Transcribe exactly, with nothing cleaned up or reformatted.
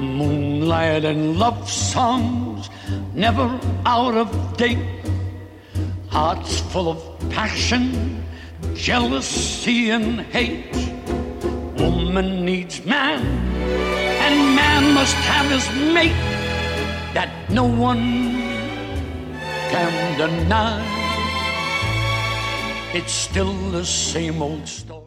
Moonlight and love songs, never out of date. Hearts full of passion, jealousy and hate. Woman needs man, and man must have his mate. That no one can deny. It's still the same old story.